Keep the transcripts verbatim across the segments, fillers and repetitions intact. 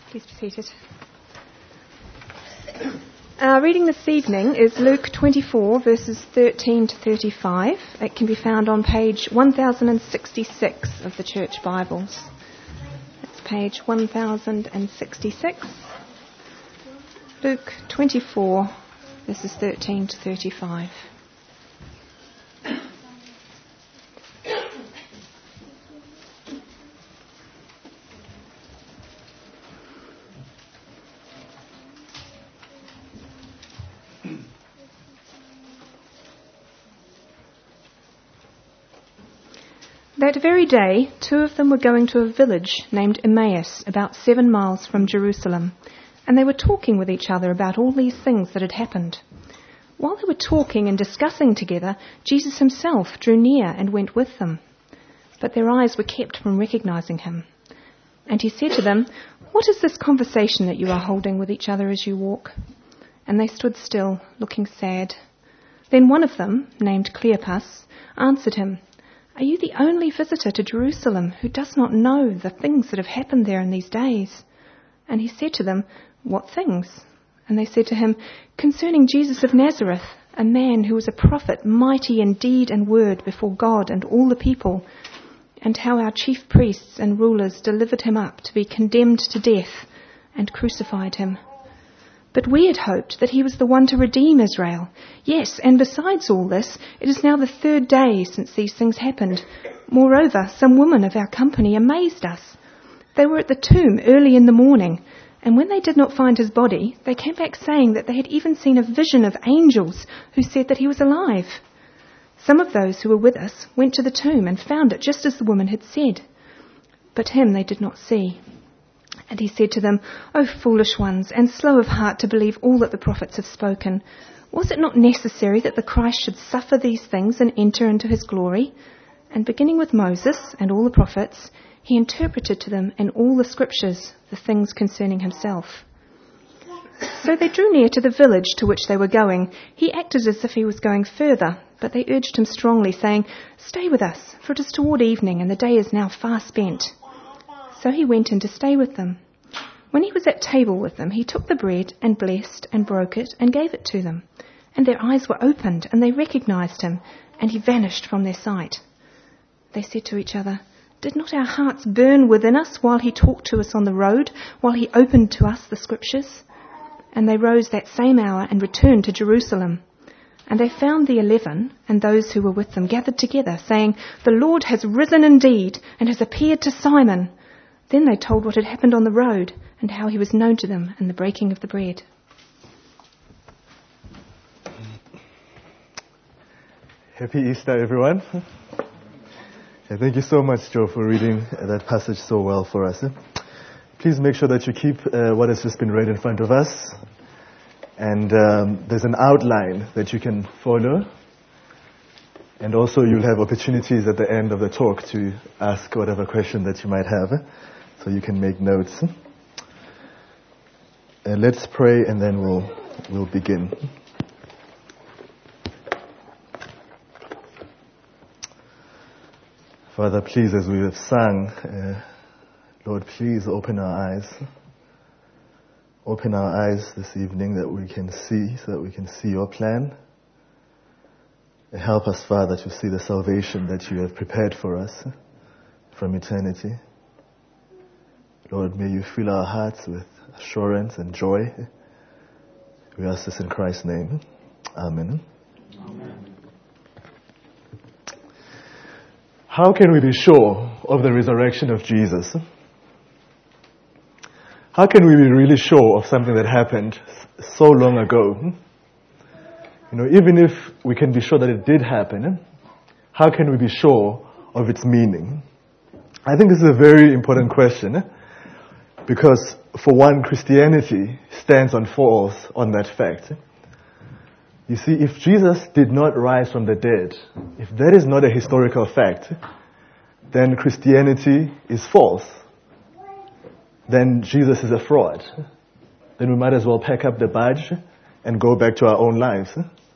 Please be seated. Our reading this evening is Luke twenty-four, verses thirteen to thirty-five. It can be found on page one thousand sixty-six of the Church Bibles. That's page one thousand sixty-six. Luke twenty-four, verses thirteen to thirty-five. That very day, two of them were going to a village named Emmaus, about seven miles from Jerusalem, and they were talking with each other about all these things that had happened. While they were talking and discussing together, Jesus himself drew near and went with them. But their eyes were kept from recognizing him. And he said to them, "What is this conversation that you are holding with each other as you walk?" And they stood still, looking sad. Then one of them, named Cleopas, answered him, "Are you the only visitor to Jerusalem who does not know the things that have happened there in these days?" And he said to them, "What things?" And they said to him, "Concerning Jesus of Nazareth, a man who was a prophet, mighty in deed and word before God and all the people, and how our chief priests and rulers delivered him up to be condemned to death and crucified him. But we had hoped that he was the one to redeem Israel. Yes, and besides all this, it is now the third day since these things happened. Moreover, some women of our company amazed us. They were at the tomb early in the morning, and when they did not find his body, they came back saying that they had even seen a vision of angels who said that he was alive. Some of those who were with us went to the tomb and found it just as the woman had said. But him they did not see." And he said to them, "O foolish ones, and slow of heart to believe all that the prophets have spoken. Was it not necessary that the Christ should suffer these things and enter into his glory?" And beginning with Moses and all the prophets, he interpreted to them in all the scriptures the things concerning himself. So they drew near to the village to which they were going. He acted as if he was going further, but they urged him strongly, saying, "Stay with us, for it is toward evening, and the day is now far spent." So he went in to stay with them. When he was at table with them, he took the bread and blessed and broke it and gave it to them. And their eyes were opened, and they recognized him, and he vanished from their sight. They said to each other, "Did not our hearts burn within us while he talked to us on the road, while he opened to us the scriptures?" And they rose that same hour and returned to Jerusalem. And they found the eleven and those who were with them gathered together, saying, "The Lord has risen indeed and has appeared to Simon." Then they told what had happened on the road and how he was known to them in the breaking of the bread. Happy Easter, everyone. Yeah, thank you so much, Joe, for reading that passage so well for us. Please make sure that you keep uh, what has just been read in front of us. And um, there's an outline that you can follow. And also you'll have opportunities at the end of the talk to ask whatever question that you might have. So you can make notes. Uh, let's pray and then we'll we'll begin. Father, please, as we have sung, uh, Lord, please open our eyes. Open our eyes this evening that we can see, so that we can see your plan. And help us, Father, to see the salvation that you have prepared for us from eternity. Lord, may you fill our hearts with assurance and joy. We ask this in Christ's name. Amen. Amen. How can we be sure of the resurrection of Jesus? How can we be really sure of something that happened so long ago? You know, even if we can be sure that it did happen, how can we be sure of its meaning? I think this is a very important question. Because, for one, Christianity stands and falls on that fact. You see, if Jesus did not rise from the dead, if that is not a historical fact, then Christianity is false. Then Jesus is a fraud. Then we might as well pack up the badge and go back to our own lives.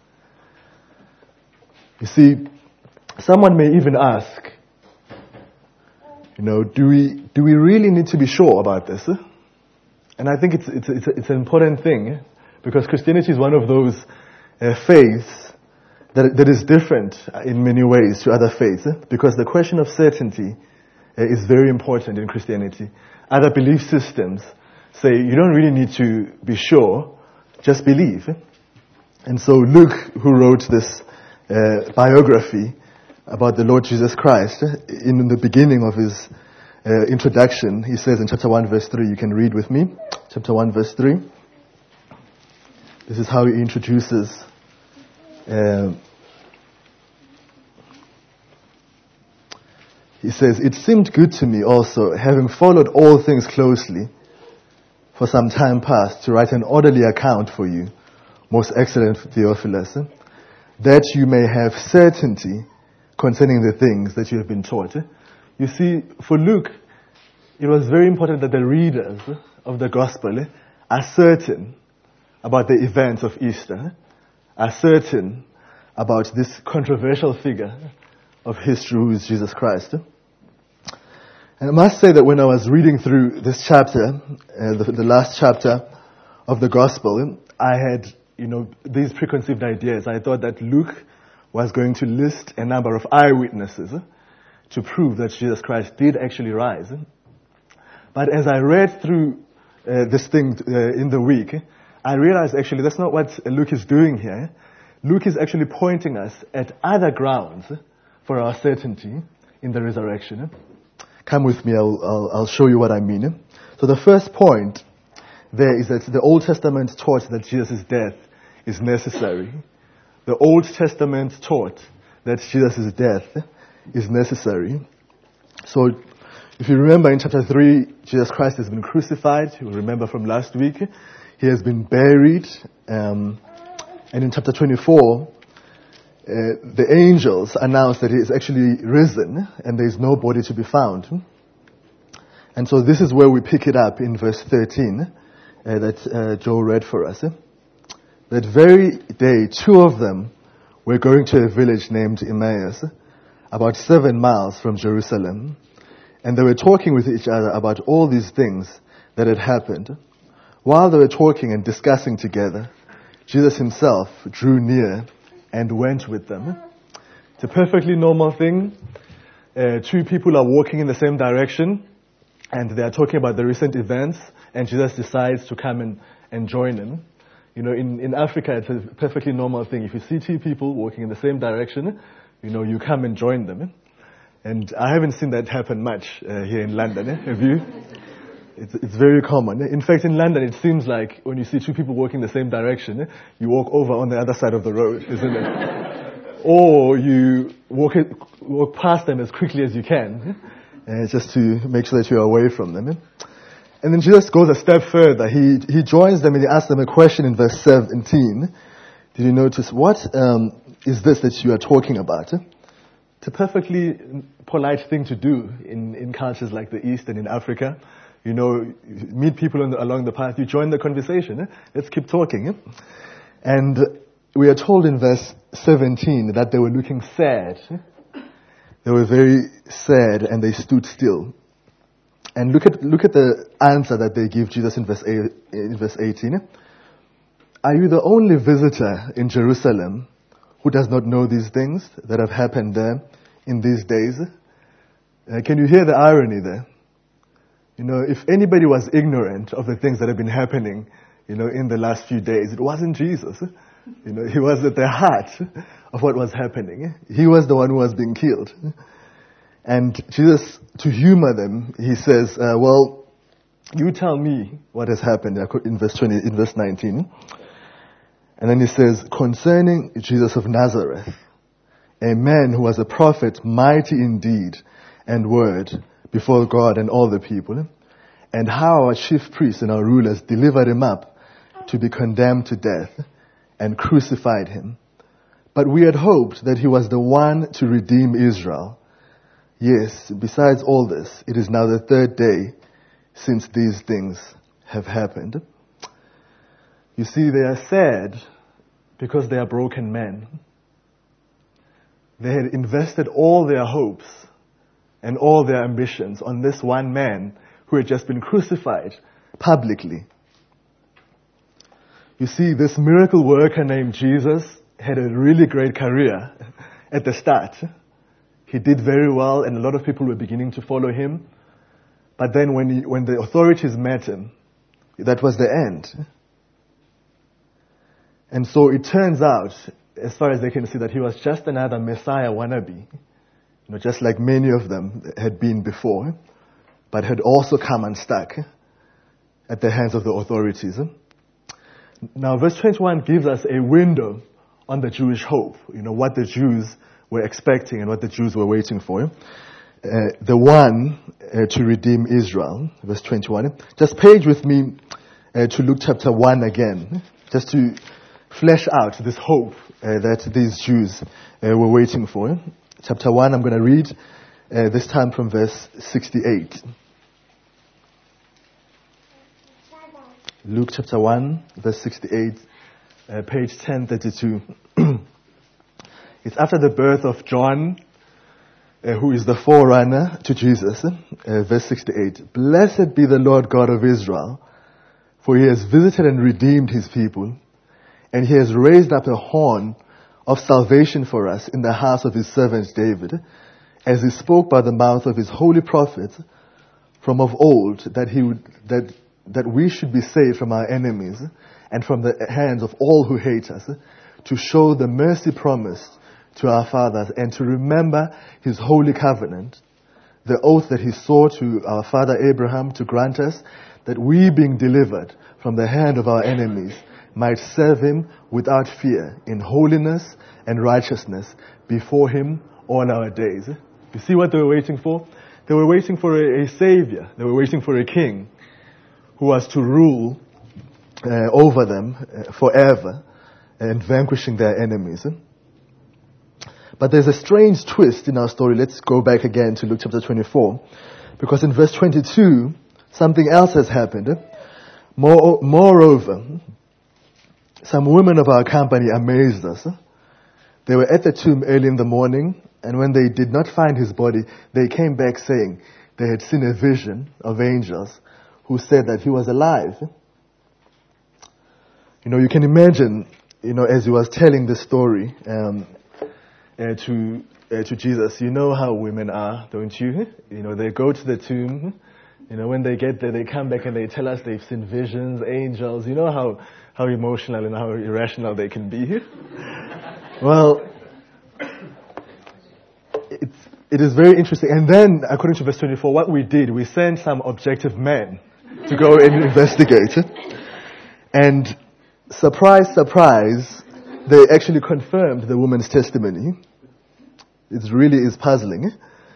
You see, someone may even ask, You know, do we do we really need to be sure about this? And I think it's, it's, it's, it's an important thing, because Christianity is one of those uh, faiths that, that is different in many ways to other faiths, eh? Because the question of certainty uh, is very important in Christianity. Other belief systems say you don't really need to be sure, just believe. Eh? And so Luke, who wrote this uh, biography about the Lord Jesus Christ, eh, in the beginning of his uh, introduction, he says in chapter one verse three, you can read with me, chapter one verse three. This is how he introduces uh, he says, "It seemed good to me also, having followed all things closely for some time past, to write an orderly account for you, most excellent Theophilus, that you may have certainty concerning the things that you have been taught." You see, for Luke, it was very important that the readers of the gospel are certain about the events of Easter, are certain about this controversial figure of history who is Jesus Christ. And I must say that when I was reading through this chapter, uh, the, the last chapter of the gospel, I had, you know, these preconceived ideas. I thought that Luke was going to list a number of eyewitnesses to prove that Jesus Christ did actually rise. But as I read through uh, this thing uh, in the week, I realized actually that's not what Luke is doing here. Luke is actually pointing us at other grounds for our certainty in the resurrection. Come with me, I'll, I'll, I'll show you what I mean. So the first point there is that the Old Testament taught that Jesus' death is necessary. The Old Testament taught that Jesus' death is necessary. So if you remember in chapter three, Jesus Christ has been crucified. You remember from last week. He has been buried. Um, and in chapter twenty-four, Uh, the angels announced that he is actually risen and there is no body to be found. And so this is where we pick it up in verse thirteen uh, that uh, Joe read for us. That very day, two of them were going to a village named Emmaus, about seven miles from Jerusalem. And they were talking with each other about all these things that had happened. While they were talking and discussing together, Jesus himself drew near and went with them. It's a perfectly normal thing. Uh, two people are walking in the same direction, and they are talking about the recent events, and Jesus decides to come and, and join them. You know, in, in Africa, it's a perfectly normal thing. If you see two people walking in the same direction, you know, you come and join them. And I haven't seen that happen much uh, here in London. Eh? Have you? It's, it's very common. In fact, in London, it seems like when you see two people walking the same direction, you walk over on the other side of the road, isn't it? Or you walk it, walk past them as quickly as you can, uh, just to make sure that you're away from them. And then Jesus goes a step further. He he joins them and he asks them a question in verse seventeen. Did you notice, what um, is this that you are talking about? It's a perfectly polite thing to do in, in cultures like the East and in Africa. You know, you meet people on the, along the path, you join the conversation. Eh? Let's keep talking. Eh? And we are told in verse seventeen that they were looking sad. Eh? They were very sad and they stood still. And look at look at the answer that they give Jesus in verse eight, in verse eighteen. Eh? Are you the only visitor in Jerusalem who does not know these things that have happened there in these days? Uh, can you hear the irony there? You know, if anybody was ignorant of the things that have been happening, you know, in the last few days, it wasn't Jesus. You know, he was at the heart of what was happening. He was the one who was being killed. And Jesus, to humor them, he says, uh, well, you tell me what has happened in verse twenty, in verse nineteen. And then he says, concerning Jesus of Nazareth, a man who was a prophet, mighty in deed and word before God and all the people, and how our chief priests and our rulers delivered him up to be condemned to death and crucified him. But we had hoped that he was the one to redeem Israel. Yes, besides all this, it is now the third day since these things have happened. You see, they are sad because they are broken men. They had invested all their hopes and all their ambitions on this one man who had just been crucified publicly. You see, this miracle worker named Jesus had a really great career at the start. He did very well, and a lot of people were beginning to follow him. But then when, he, when the authorities met him, that was the end. And so it turns out, as far as they can see, that he was just another Messiah wannabe. You know, just like many of them had been before, but had also come unstuck at the hands of the authorities. Now, verse twenty-one gives us a window on the Jewish hope, you know, what the Jews were expecting and what the Jews were waiting for. Uh, the one uh, to redeem Israel, verse twenty-one. Just page with me uh, to Luke chapter one again, just to flesh out this hope uh, that these Jews uh, were waiting for. Chapter one, I'm going to read uh, this time from verse sixty-eight. Luke chapter one, verse sixty-eight, uh, page ten thirty-two. It's after the birth of John, uh, who is the forerunner to Jesus. Uh, verse sixty-eight. Blessed be the Lord God of Israel, for he has visited and redeemed his people, and he has raised up a horn of salvation for us in the house of his servant David, as he spoke by the mouth of his holy prophets from of old, that he would, that that we should be saved from our enemies and from the hands of all who hate us, to show the mercy promised to our fathers and to remember his holy covenant, the oath that he swore to our father Abraham to grant us that we, being delivered from the hand of our enemies, might serve him without fear in holiness and righteousness before him all our days. You see what they were waiting for? They were waiting for a, a savior. They were waiting for a king who was to rule uh, over them uh, forever and vanquishing their enemies. But there's a strange twist in our story. Let's go back again to Luke chapter twenty-four. Because in verse twenty-two, something else has happened. More, moreover, some women of our company amazed us. They were at the tomb early in the morning, and when they did not find his body, they came back saying they had seen a vision of angels who said that he was alive. You know, you can imagine, you know, as he was telling this story um, uh, to uh, to Jesus, you know how women are, don't you? You know, they go to the tomb. You know, when they get there, they come back and they tell us they've seen visions, angels. You know how, how emotional and how irrational they can be. Well, it's, it is very interesting. And then, according to verse twenty-four, what we did, we sent some objective men to go and investigate. And surprise, surprise, they actually confirmed the woman's testimony. It really is puzzling.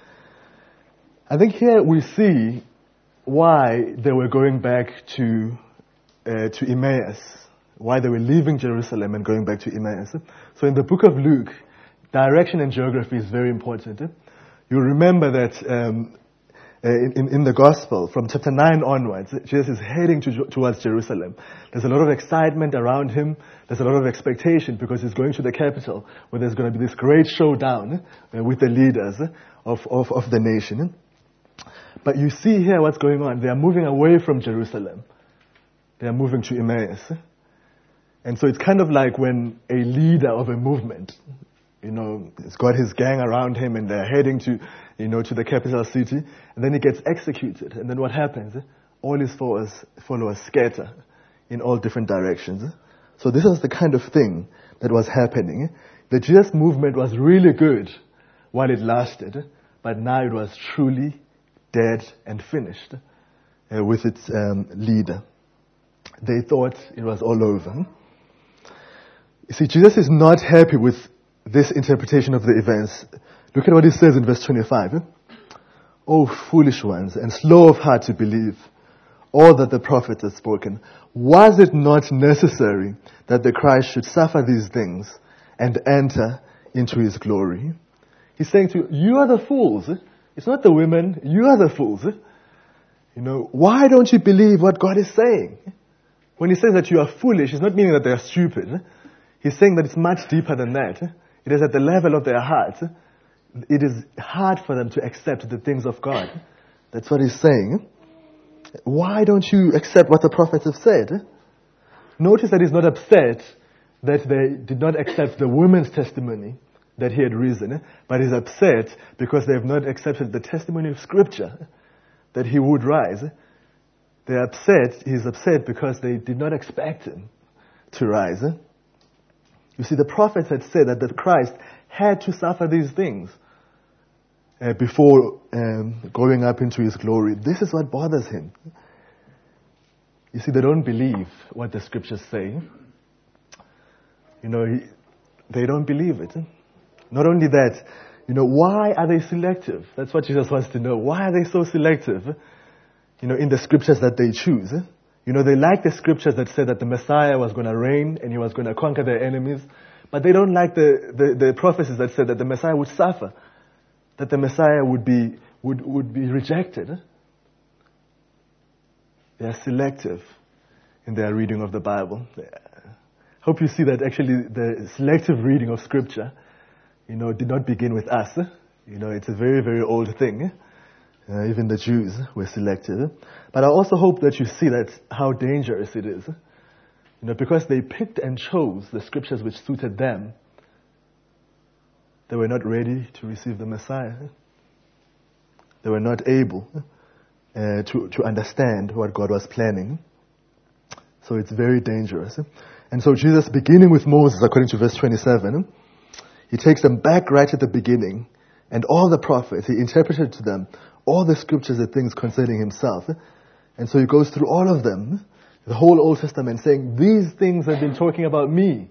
I think here we see why they were going back to uh, to Emmaus, why they were leaving Jerusalem and going back to Emmaus. So in the book of Luke, direction and geography is very important. You remember that um, in, in the Gospel, from chapter nine onwards, Jesus is heading to, towards Jerusalem. There's a lot of excitement around him. There's a lot of expectation because he's going to the capital where there's going to be this great showdown uh, with the leaders of, of, of the nation. But you see here what's going on. They are moving away from Jerusalem. They are moving to Emmaus. And so it's kind of like when a leader of a movement, you know, has got his gang around him and they're heading to, you know, to the capital city. And then he gets executed. And then what happens? All his followers, followers scatter in all different directions. So this is the kind of thing that was happening. The Jesus movement was really good while it lasted. But now it was truly dead and finished uh, with its um, leader. They thought it was all over. You see, Jesus is not happy with this interpretation of the events. Look at what he says in verse twenty-five. "O foolish ones, and slow of heart to believe all that the prophets have spoken. Was it not necessary that the Christ should suffer these things and enter into his glory?" He's saying to you, you are the fools. It's not the women, you are the fools. You know, why don't you believe what God is saying? When he says that you are foolish, it's not meaning that they are stupid. He's saying that it's much deeper than that. It is at the level of their heart. It is hard for them to accept the things of God. That's what he's saying. Why don't you accept what the prophets have said? Notice that he's not upset that they did not accept the woman's testimony that he had risen, but he's upset because they have not accepted the testimony of Scripture that he would rise. They're upset, he's upset because they did not expect him to rise. You see, the prophets had said that the Christ had to suffer these things uh, before um, going up into his glory. This is what bothers him. You see, they don't believe what the Scriptures say. You know, he, they don't believe it. Not only that, you know, why are they selective? That's what Jesus wants to know. Why are they so selective, you know, in the Scriptures that they choose? You know, they like the Scriptures that said that the Messiah was going to reign and he was going to conquer their enemies, but they don't like the, the, the prophecies that said that the Messiah would suffer, that the Messiah would be, would, would be rejected. They are selective in their reading of the Bible. Hope you see that actually the selective reading of Scripture, you know, did not begin with us. You know, it's a very, very old thing. Uh, even the Jews were selective. But I also hope that you see that how dangerous it is. You know, because they picked and chose the Scriptures which suited them, they were not ready to receive the Messiah. They were not able uh, to, to understand what God was planning. So it's very dangerous. And so Jesus, beginning with Moses, according to verse twenty-seven, he takes them back right at the beginning, and all the prophets, he interpreted to them all the Scriptures and things concerning himself. And so he goes through all of them, the whole Old Testament, saying, these things have been talking about me.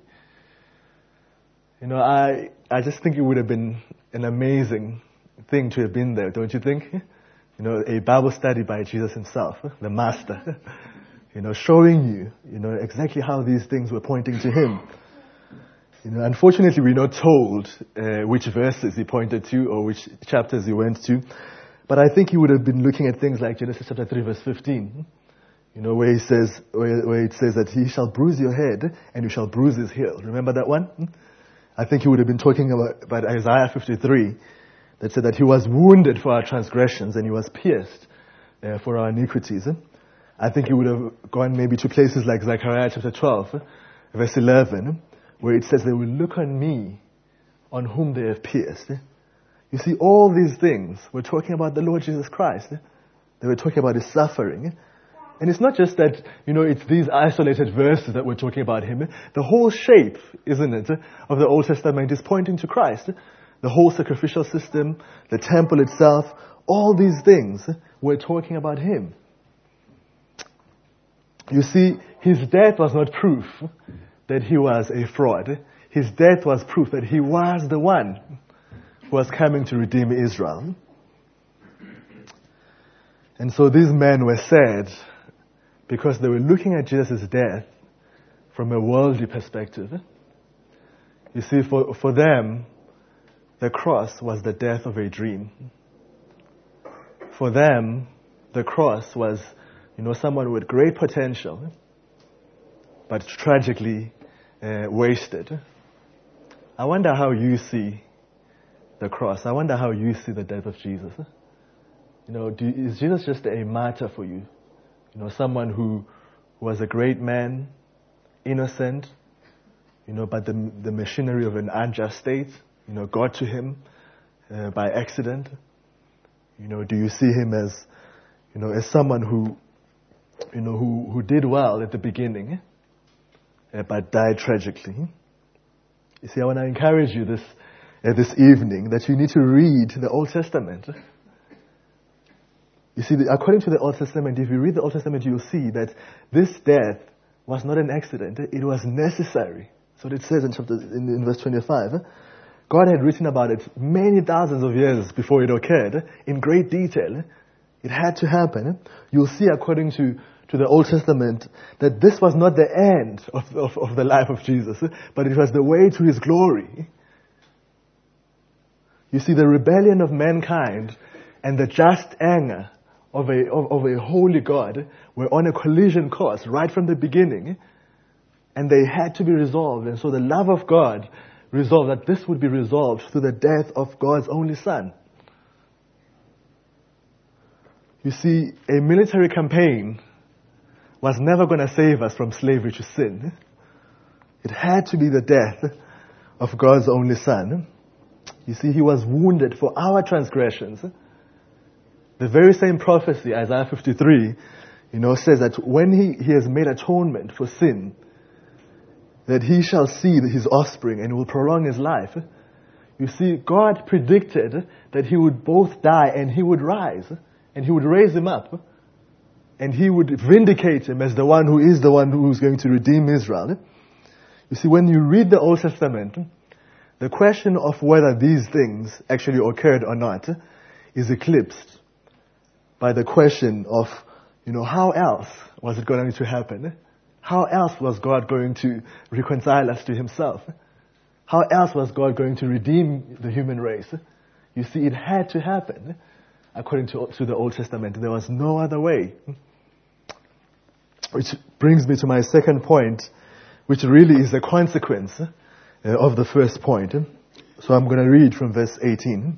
You know, I I just think it would have been an amazing thing to have been there, don't you think? You know, a Bible study by Jesus himself, the Master, you know, showing you, you know, exactly how these things were pointing to him. You know, unfortunately, we're not told uh, which verses he pointed to or which chapters he went to. But I think he would have been looking at things like Genesis chapter three, verse fifteen. You know, where he says, where, where it says that he shall bruise your head and you shall bruise his heel. Remember that one? I think he would have been talking about, about Isaiah fifty-three, that said that he was wounded for our transgressions and he was pierced uh, for our iniquities. I think he would have gone maybe to places like Zechariah chapter twelve, verse eleven, where it says they will look on me on whom they have pierced. You see, all these things were talking about the Lord Jesus Christ. They were talking about his suffering. And it's not just that, you know, it's these isolated verses that we're talking about him. The whole shape, isn't it, of the Old Testament is pointing to Christ. The whole sacrificial system, the temple itself, all these things were talking about him. You see, his death was not proof that he was a fraud. His death was proof that he was the one who was coming to redeem Israel. And so these men were sad because they were looking at Jesus' death from a worldly perspective. You see, for, for them, the cross was the death of a dream. For them, the cross was, you know, someone with great potential, but tragically uh, wasted. I wonder how you see the cross. I wonder how you see the death of Jesus. You know, do, is Jesus just a martyr for you? You know, someone who was a great man, innocent, you know, but the, the machinery of an unjust state, you know, got to him uh, by accident. You know, do you see him as, you know, as someone who, you know, who, who did well at the beginning, uh, but died tragically? You see, I want to encourage you this uh, this evening that you need to read the Old Testament. You see, according to the Old Testament, if you read the Old Testament, you'll see that this death was not an accident. It was necessary. So it says in chapter in, in verse twenty-five. God had written about it many thousands of years before it occurred, in great detail. It had to happen. You'll see, according to, to the Old Testament, that this was not the end of, of, of the life of Jesus, but it was the way to his glory. You see, the rebellion of mankind and the just anger of a, of, of a holy God were on a collision course right from the beginning, and they had to be resolved. And so the love of God resolved that this would be resolved through the death of God's only Son. You see, a military campaign was never going to save us from slavery to sin. It had to be the death of God's only Son. You see, he was wounded for our transgressions. The very same prophecy, Isaiah fifty-three, you know, says that when he, he has made atonement for sin, that he shall see his offspring and will prolong his life. You see, God predicted that he would both die and he would rise, and he would raise him up, and he would vindicate him as the one who is the one who is going to redeem Israel. You see, when you read the Old Testament, the question of whether these things actually occurred or not is eclipsed by the question of, you know, how else was it going to happen? How else was God going to reconcile us to himself? How else was God going to redeem the human race? You see, it had to happen according to, to the Old Testament. There was no other way. Which brings me to my second point, which really is a consequence uh, of the first point. So I'm going to read from verse eighteen.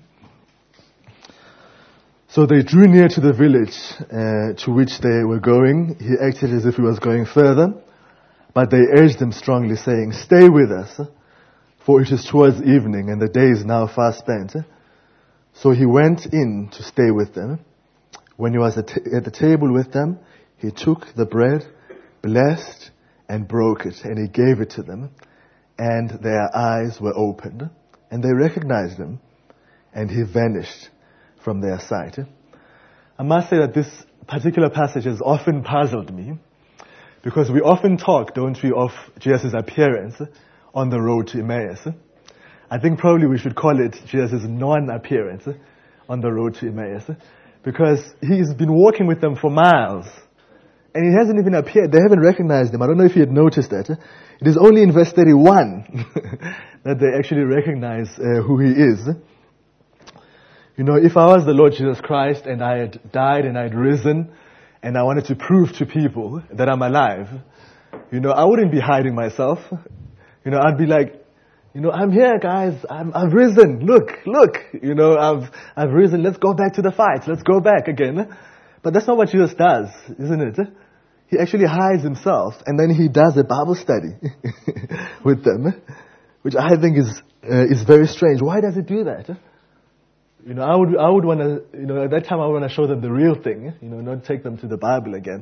So they drew near to the village uh, to which they were going. He acted as if he was going further, but they urged him strongly, saying, "Stay with us, for it is towards evening, and the day is now far spent." So he went in to stay with them. When he was at, t- at the table with them, he took the bread, blessed, and broke it, and he gave it to them. And their eyes were opened, and they recognized him, and he vanished from their sight. I must say that this particular passage has often puzzled me, because we often talk, don't we, of Jesus' appearance on the road to Emmaus. I think probably we should call it Jesus' non-appearance on the road to Emmaus, because he's been walking with them for miles, and he hasn't even appeared. They haven't recognized him. I don't know if you had noticed that. It is only in verse thirty-one that they actually recognize uh, who he is. You know, if I was the Lord Jesus Christ and I had died and I had risen and I wanted to prove to people that I'm alive, you know, I wouldn't be hiding myself. You know, I'd be like, you know, I'm here, guys. I'm, I've risen. Look, look. You know, I've I've risen. Let's go back to the fight. Let's go back again. But that's not what Jesus does, isn't it? He actually hides himself, and then he does a Bible study with them, which I think is uh, is very strange. Why does he do that? You know, I would I would want to, you know, at that time I would want to show them the real thing. You know, not take them to the Bible again.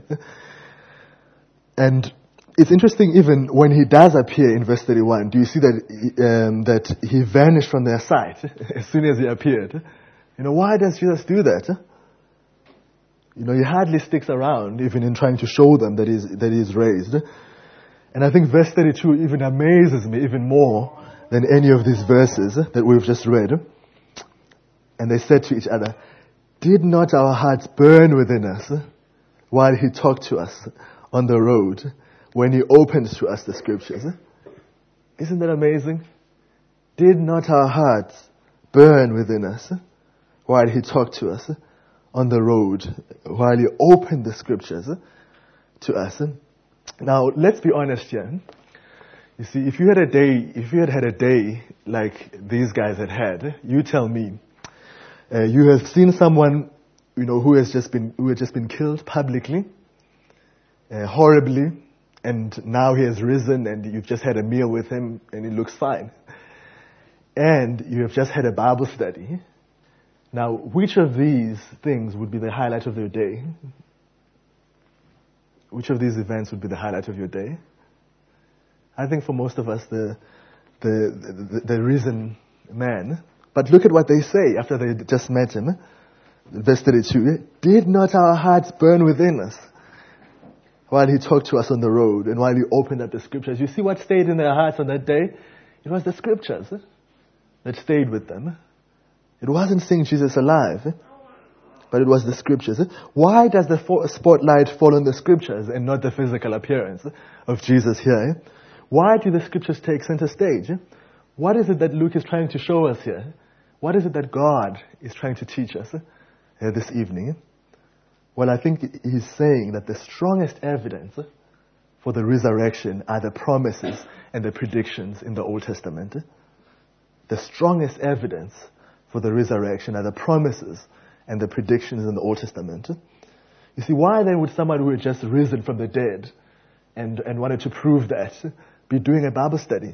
And it's interesting, even when he does appear in verse thirty-one, do you see that um, that he vanished from their sight as soon as he appeared? You know, why does Jesus do that? You know, he hardly sticks around, even in trying to show them that he's, that he's raised. And I think verse thirty-two even amazes me even more than any of these verses that we've just read. And they said to each other, "Did not our hearts burn within us while he talked to us on the road, when he opened to us the scriptures?" Isn't that amazing? Did not our hearts burn within us while he talked to us on the road, while he opened the scriptures to us? Now, let's be honest here. You see, if you had a day, if you had had a day like these guys had had, you tell me, uh, you have seen someone, you know, who has just been, who has just been killed publicly, uh, horribly, and now he has risen, and you've just had a meal with him, and he looks fine. And you have just had a Bible study. Now, which of these things would be the highlight of your day? Which of these events would be the highlight of your day? I think for most of us, the the the, the risen man. But look at what they say after they just met him. Verse thirty-two, "Did not our hearts burn within us while he talked to us on the road and while he opened up the scriptures?" You see what stayed in their hearts on that day? It was the scriptures that stayed with them. It wasn't seeing Jesus alive, but it was the scriptures. Why does the spotlight fall on the scriptures and not the physical appearance of Jesus here? Why do the scriptures take center stage? What is it that Luke is trying to show us here? What is it that God is trying to teach us uh, this evening? Well, I think he's saying that the strongest evidence for the resurrection are the promises and the predictions in the Old Testament. The strongest evidence for the resurrection are the promises and the predictions in the Old Testament. You see, why then would someone who had just risen from the dead and, and wanted to prove that be doing a Bible study?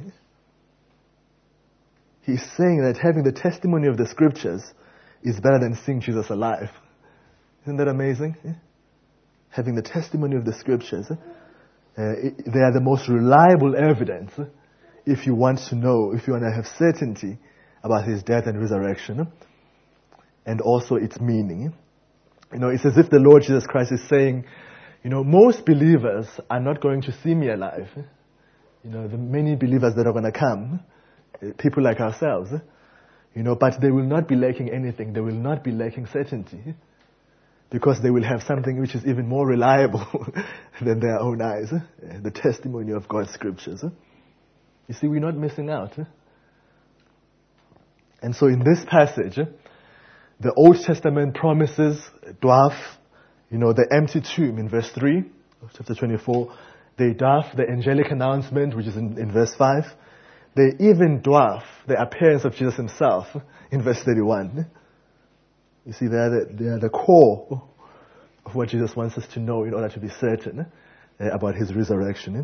He's saying that having the testimony of the scriptures is better than seeing Jesus alive. Isn't that amazing? Having the testimony of the scriptures, uh, it, they are the most reliable evidence if you want to know, if you want to have certainty about his death and resurrection, and also its meaning. You know, it's as if the Lord Jesus Christ is saying, you know, most believers are not going to see me alive. You know, the many believers that are going to come, people like ourselves, you know, but they will not be lacking anything. They will not be lacking certainty, because they will have something which is even more reliable than their own eyes, the testimony of God's scriptures. You see, we're not missing out. And so in this passage, the Old Testament promises dwarf, you know, the empty tomb in verse three of chapter twenty-four. They dwarf the angelic announcement, which is in, in verse five. They even dwarf the appearance of Jesus himself in verse thirty-one. You see, they are the, they are the core of what Jesus wants us to know in order to be certain uh, about his resurrection.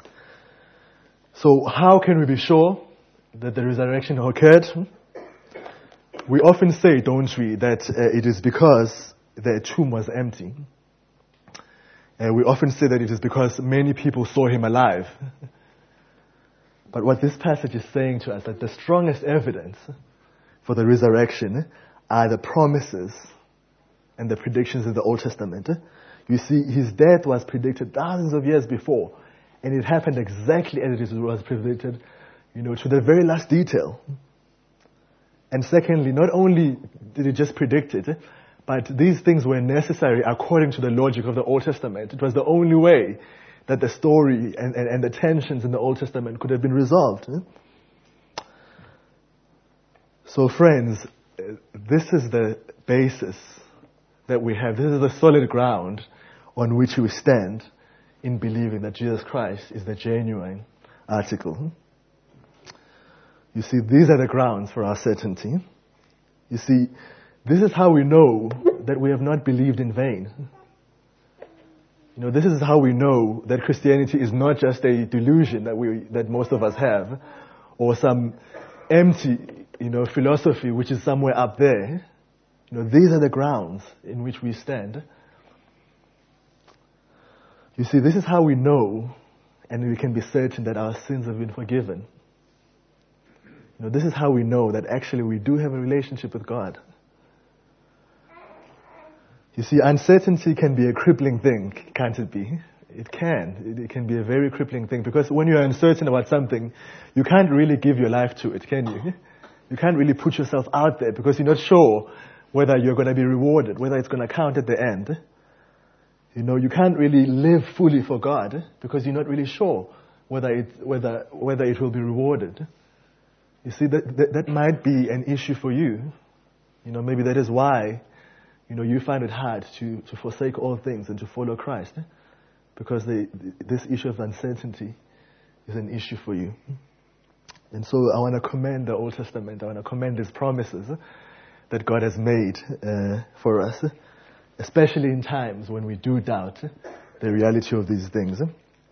So how can we be sure that the resurrection occurred? We often say, don't we, that uh, it is because the tomb was empty. Uh, we often say that it is because many people saw him alive. But what this passage is saying to us, that the strongest evidence for the resurrection are the promises and the predictions in the Old Testament. You see, his death was predicted thousands of years before, and it happened exactly as it was predicted, you know, to the very last detail. And secondly, not only did it just predict it, but these things were necessary according to the logic of the Old Testament. It was the only way that the story and, and, and the tensions in the Old Testament could have been resolved. So friends, this is the basis that we have. This is the solid ground on which we stand in believing that Jesus Christ is the genuine article. You see, these are the grounds for our certainty. You see, this is how we know that we have not believed in vain. You know, this is how we know that Christianity is not just a delusion that we that most of us have, or some empty, you know, philosophy which is somewhere up there. You know, these are the grounds in which we stand. You see, this is how we know and we can be certain that our sins have been forgiven. You know, this is how we know that actually we do have a relationship with God. You see, uncertainty can be a crippling thing, can't it be? It can. It can be a very crippling thing, because when you're uncertain about something, you can't really give your life to it, can you? You can't really put yourself out there because you're not sure whether you're going to be rewarded, whether it's going to count at the end. You know, you can't really live fully for God because you're not really sure whether it, whether, whether it will be rewarded. You see, that, that, that might be an issue for you. You know, maybe that is why, you know, you find it hard to, to forsake all things and to follow Christ. Because they, this issue of uncertainty is an issue for you. And so I want to commend the Old Testament. I want to commend these promises that God has made uh, for us, especially in times when we do doubt the reality of these things.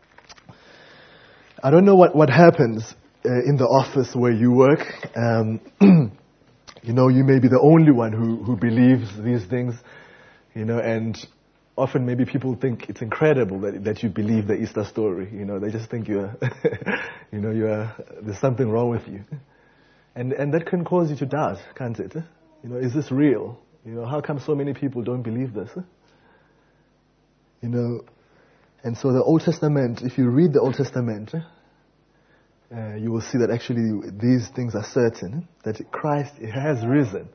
I don't know what, what happens uh, in the office where you work. Um, you know, you may be the only one who, who believes these things, you know, and often maybe people think it's incredible that, that you believe the Easter story. You know, they just think you're, you know, you're, there's something wrong with you. And, and that can cause you to doubt, can't it? You know, is this real? You know, how come so many people don't believe this? You know, and so the Old Testament, if you read the Old Testament, uh, you will see that actually these things are certain, that Christ has risen.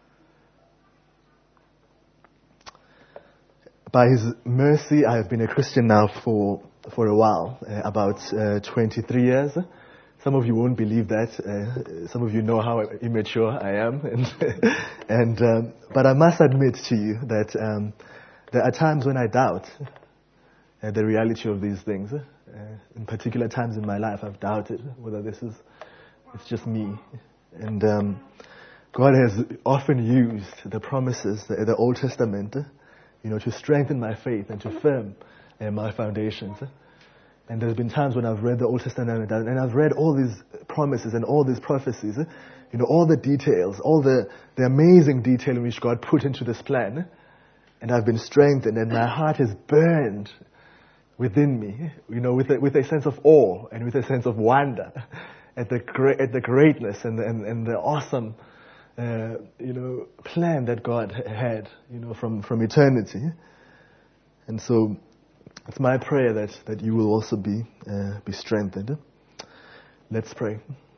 By His mercy, I have been a Christian now for for a while, uh, about uh, twenty-three years. Some of you won't believe that. Uh, some of you know how immature I am, and and um, but I must admit to you that um, there are times when I doubt uh, the reality of these things. Uh, in particular times in my life, I've doubted whether this is it's just me, and um, God has often used the promises, the, the Old Testament, you know, to strengthen my faith and to firm uh, my foundations. And there's been times when I've read the Old Testament and I've read all these promises and all these prophecies, you know, all the details, all the, the amazing detail in which God put into this plan. And I've been strengthened and my heart is burned within me, you know, with a, with a sense of awe and with a sense of wonder at the great, at the greatness and the, and, and the awesome, uh, you know, plan that God had, you know, from, from eternity. And so it's my prayer that, that you will also be uh, be strengthened. Let's pray.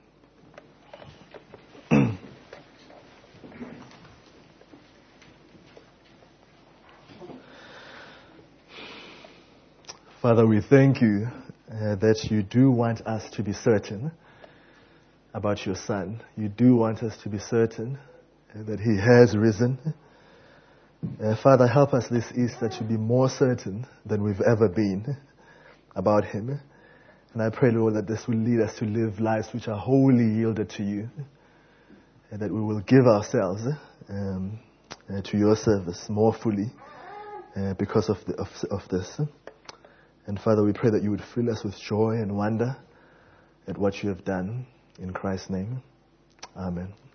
Father, we thank you uh, that you do want us to be certain about your Son. You do want us to be certain uh, that he has risen. Uh, Father, help us this Easter to be more certain than we've ever been about him. And I pray, Lord, that this will lead us to live lives which are wholly yielded to you, and that we will give ourselves um, uh, to your service more fully uh, because of, the, of, of this. And Father, we pray that you would fill us with joy and wonder at what you have done. In Christ's name, amen.